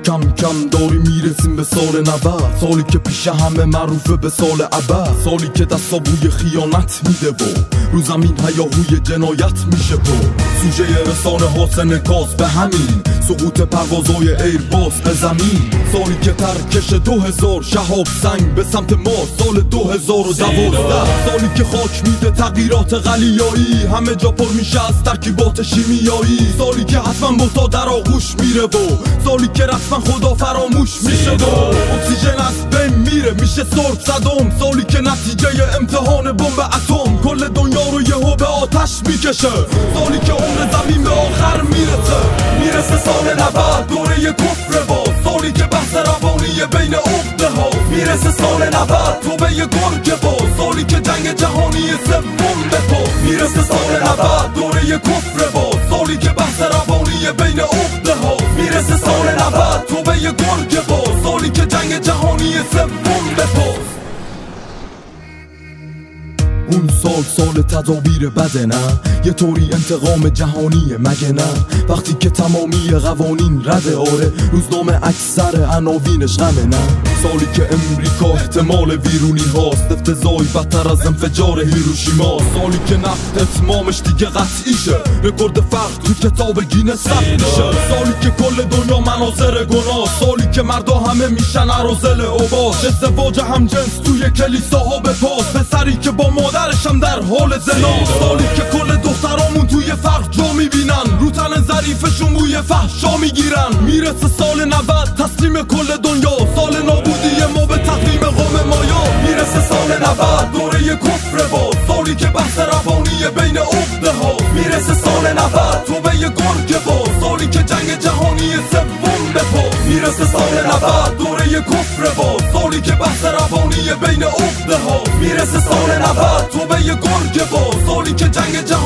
کم کم داری میرسیم به سال 90، سالی که پیش همه معروفه به سال ابد، سالی که دستا بوی خیانت میده و رو زمین هیاهوی جنایت میشه و سوژه رسانه ها سنکاس به همین سقوط پروازای ایرباس به زمین، سالی که ترکش 2000 شهاب سنگ به سمت ما، سال 2012 سالی که خاک میده تغییرات غلیایی، همه جا پر میشه از ترکیبات شیمیایی، سالی که حتما بوتا در آغوش میره و سالی که رسما خدا فراموش میشه و اکسیژن از بین میره میشه سرب صدام، سالی که نتیجه امتحان بمب اتم کل دنیا رو یهو به آتش میکشه، سالی که عمر زمین به آخر میرسه سال 90 دوره کفر با، سالی که بحث روانی بین عقده ها میرسه سال 90 توبه گرگ با، سالی که جنگ جهانی سوم به پا میرسه سال 90 دوره کفر با، سالی که بحث روانی بین عقده ها میرسه سال 90 توبه گرگ با، سالی که جنگ جهانی سوم به پا. اون سال تدابیر بده نه، یه طوری انتقام جهانیه مگه نه، وقتی که تمامی قوانین رده، آره روزنامه اکثر عناوینش غمه نه، سالی که امریکا احتمال ویرونی هاست، افتضاحی بدتر از انفجار هیروشیما، سالی که نفت اتمامش دیگه قطعیشه، رکورد فقر تو کتاب گینس ثبت میشه، سالی که کل دنیا مناظر گناه، سالی که مردا همه میشن اراذل اوباش، ازدواج همجنس توی کلیساها به پاس، پسری که با مادرشم در حال زنا، سالی که کل دخترامون توی فقر جا میبینن، رو تن ظریفشون بوی فحشا میگیرن، میرسه سال 90 تسلیم کل دنیا، سال نابودی ما به تقویم قوم مایا، میرسه سال 90 دوره کفر با، سالی که بحث روانی بین عقده ها میرسه سال 90 توبه گرگ با، سالی که جنگ جهانی سوم به پا میرسه سال 90 دوره کفر با، سالی که بحث روانی بین عقده ها میرسه سال 90 توبه گرگ با، سالی که جنگ جهانی